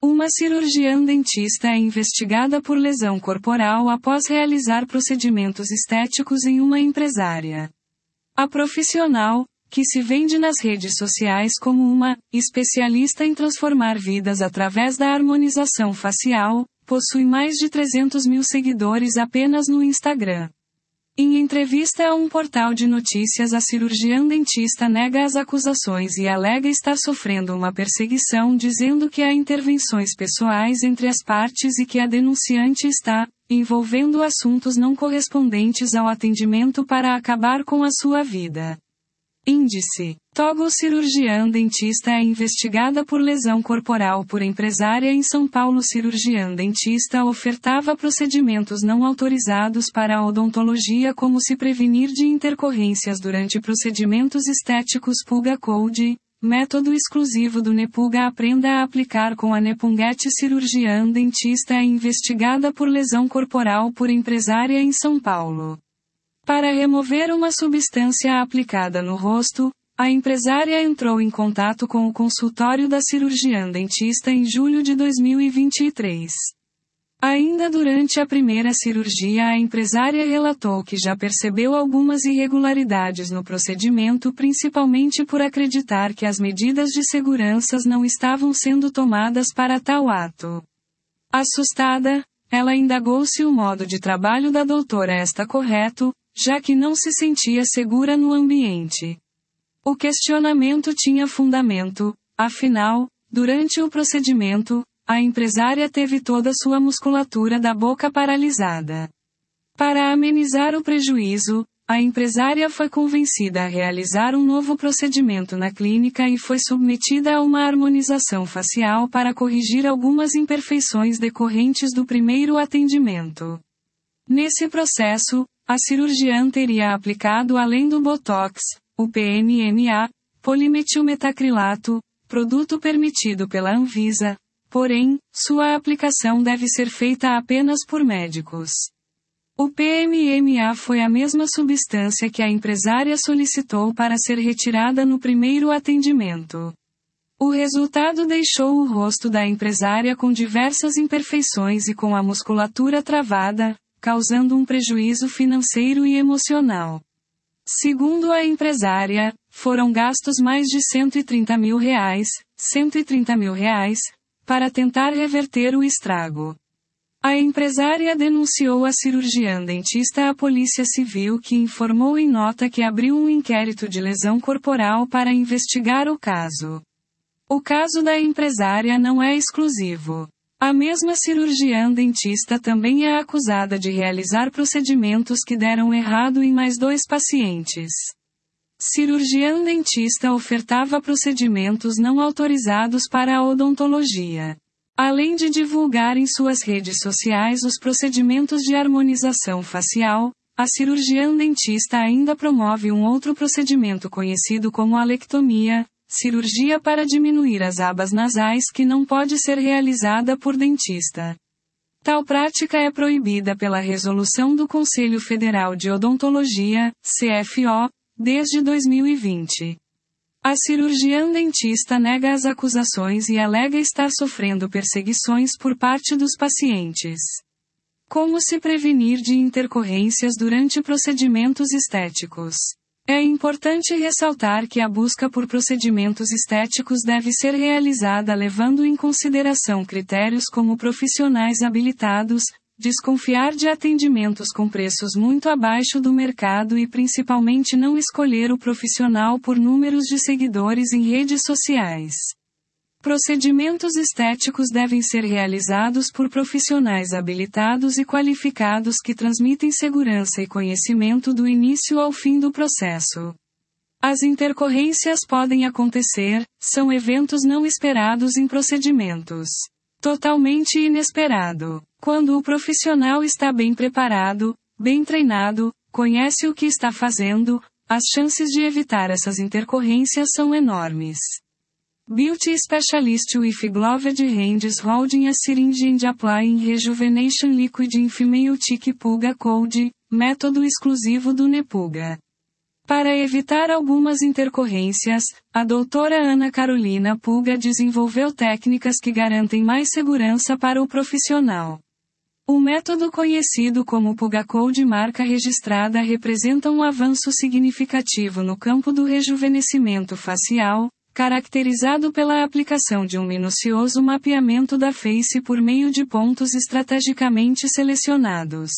Uma cirurgiã dentista é investigada por lesão corporal após realizar procedimentos estéticos em uma empresária. A profissional, que se vende nas redes sociais como uma especialista em transformar vidas através da harmonização facial, possui mais de 300 mil seguidores apenas no Instagram. Em entrevista a um portal de notícias, a cirurgiã dentista nega as acusações e alega estar sofrendo uma perseguição, dizendo que há intervenções pessoais entre as partes e que a denunciante está envolvendo assuntos não correspondentes ao atendimento para acabar com a sua vida. Índice: Toggle cirurgiã dentista é investigada por lesão corporal por empresária em São Paulo. Cirurgiã dentista ofertava procedimentos não autorizados para a odontologia, como se prevenir de intercorrências durante procedimentos estéticos. Pulga Code, método exclusivo do Nepulga. Aprenda a aplicar com a Nepunget. Cirurgiã dentista é investigada por lesão corporal por empresária em São Paulo. Para remover uma substância aplicada no rosto, a empresária entrou em contato com o consultório da cirurgiã dentista em julho de 2023. Ainda durante a primeira cirurgia, a empresária relatou que já percebeu algumas irregularidades no procedimento, principalmente por acreditar que as medidas de segurança não estavam sendo tomadas para tal ato. Assustada, ela indagou se o modo de trabalho da doutora está correto, já que não se sentia segura no ambiente. O questionamento tinha fundamento, afinal, durante o procedimento, a empresária teve toda sua musculatura da boca paralisada. Para amenizar o prejuízo, a empresária foi convencida a realizar um novo procedimento na clínica e foi submetida a uma harmonização facial para corrigir algumas imperfeições decorrentes do primeiro atendimento. Nesse processo, a cirurgiã teria aplicado, além do Botox, o PMMA, polimetilmetacrilato, produto permitido pela Anvisa, porém, sua aplicação deve ser feita apenas por médicos. O PMMA foi a mesma substância que a empresária solicitou para ser retirada no primeiro atendimento. O resultado deixou o rosto da empresária com diversas imperfeições e com a musculatura travada, causando um prejuízo financeiro e emocional. Segundo a empresária, foram gastos mais de R$130 mil, para tentar reverter o estrago. A empresária denunciou a cirurgiã dentista à Polícia Civil, que informou em nota que abriu um inquérito de lesão corporal para investigar o caso. O caso da empresária não é exclusivo. A mesma cirurgiã dentista também é acusada de realizar procedimentos que deram errado em mais 2 pacientes. Cirurgiã dentista ofertava procedimentos não autorizados para a odontologia. Além de divulgar em suas redes sociais os procedimentos de harmonização facial, a cirurgiã dentista ainda promove um outro procedimento conhecido como alectomia, cirurgia para diminuir as abas nasais, que não pode ser realizada por dentista. Tal prática é proibida pela Resolução do Conselho Federal de Odontologia, CFO, desde 2020. A cirurgiã dentista nega as acusações e alega estar sofrendo perseguições por parte dos pacientes. Como se prevenir de intercorrências durante procedimentos estéticos? É importante ressaltar que a busca por procedimentos estéticos deve ser realizada levando em consideração critérios como profissionais habilitados, desconfiar de atendimentos com preços muito abaixo do mercado e principalmente não escolher o profissional por números de seguidores em redes sociais. Procedimentos estéticos devem ser realizados por profissionais habilitados e qualificados que transmitem segurança e conhecimento do início ao fim do processo. As intercorrências podem acontecer, são eventos não esperados em procedimentos. Totalmente inesperado. Quando o profissional está bem preparado, bem treinado, conhece o que está fazendo, as chances de evitar essas intercorrências são enormes. Beauty Specialist with Gloved Hands Holding a Syringe and Applying Rejuvenation Liquid in Female Tick. Pulga Code, método exclusivo do Nepulga. Para evitar algumas intercorrências, a doutora Ana Carolina Puga desenvolveu técnicas que garantem mais segurança para o profissional. O método conhecido como Puga Code marca registrada representa um avanço significativo no campo do rejuvenescimento facial, caracterizado pela aplicação de um minucioso mapeamento da face por meio de pontos estrategicamente selecionados.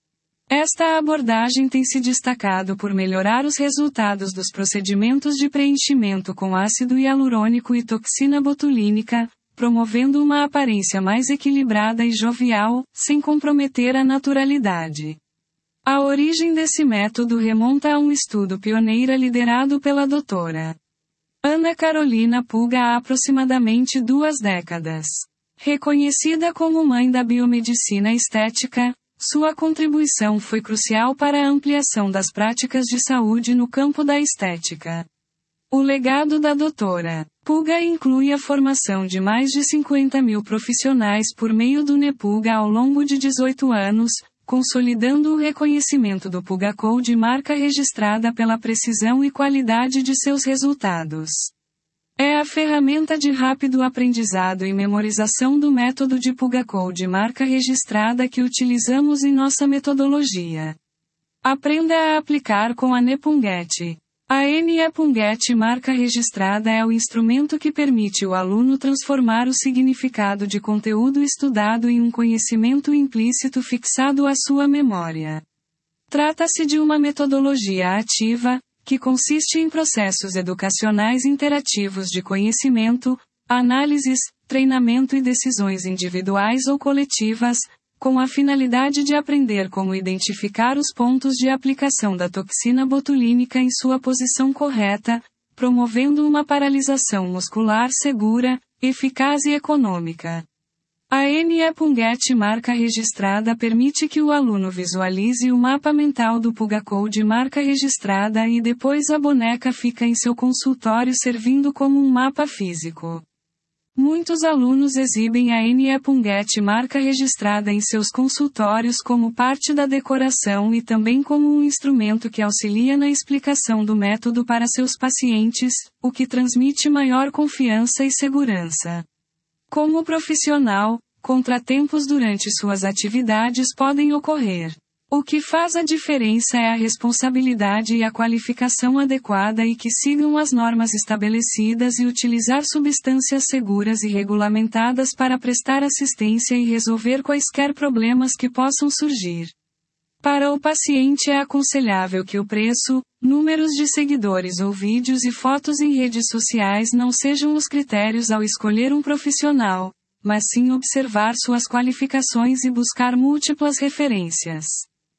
Esta abordagem tem se destacado por melhorar os resultados dos procedimentos de preenchimento com ácido hialurônico e toxina botulínica, promovendo uma aparência mais equilibrada e jovial, sem comprometer a naturalidade. A origem desse método remonta a um estudo pioneiro liderado pela doutora Ana Carolina Puga há aproximadamente 2 décadas. Reconhecida como mãe da biomedicina estética, sua contribuição foi crucial para a ampliação das práticas de saúde no campo da estética. O legado da doutora Puga inclui a formação de mais de 50 mil profissionais por meio do NEPUGA ao longo de 18 anos, consolidando o reconhecimento do Puga Code marca registrada pela precisão e qualidade de seus resultados. É a ferramenta de rápido aprendizado e memorização do método de Puga Code marca registrada que utilizamos em nossa metodologia. Aprenda a aplicar com a NEPUNGET. A NEPUNGET marca registrada é o instrumento que permite o aluno transformar o significado de conteúdo estudado em um conhecimento implícito fixado à sua memória. Trata-se de uma metodologia ativa, que consiste em processos educacionais interativos de conhecimento, análises, treinamento e decisões individuais ou coletivas, com a finalidade de aprender como identificar os pontos de aplicação da toxina botulínica em sua posição correta, promovendo uma paralisação muscular segura, eficaz e econômica. A NEPUNGET marca registrada permite que o aluno visualize o mapa mental do Puga Code marca registrada e depois a boneca fica em seu consultório servindo como um mapa físico. Muitos alunos exibem a NEPUNGET marca registrada em seus consultórios como parte da decoração e também como um instrumento que auxilia na explicação do método para seus pacientes, o que transmite maior confiança e segurança. Como profissional, contratempos durante suas atividades podem ocorrer. O que faz a diferença é a responsabilidade e a qualificação adequada e que sigam as normas estabelecidas e utilizar substâncias seguras e regulamentadas para prestar assistência e resolver quaisquer problemas que possam surgir. Para o paciente é aconselhável que o preço, números de seguidores ou vídeos e fotos em redes sociais não sejam os critérios ao escolher um profissional, mas sim observar suas qualificações e buscar múltiplas referências.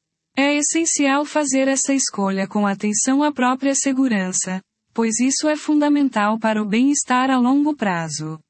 É essencial fazer essa escolha com atenção à própria segurança, pois isso é fundamental para o bem-estar a longo prazo.